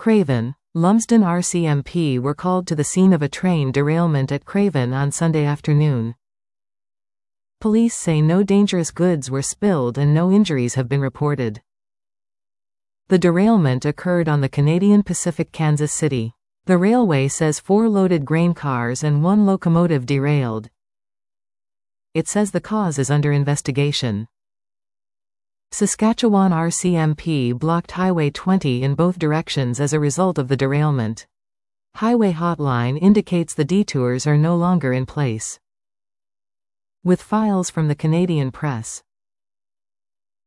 Craven. Lumsden RCMP were called to the scene of a train derailment at Craven on Sunday afternoon. Police say no dangerous goods were spilled and no injuries have been reported. The derailment occurred on the Canadian Pacific Kansas City. The railway says 4 loaded grain cars and 1 locomotive derailed. It says the cause is under investigation. Saskatchewan RCMP blocked Highway 20 in both directions as a result of the derailment. Highway Hotline indicates the detours are no longer in place. With files from the Canadian Press.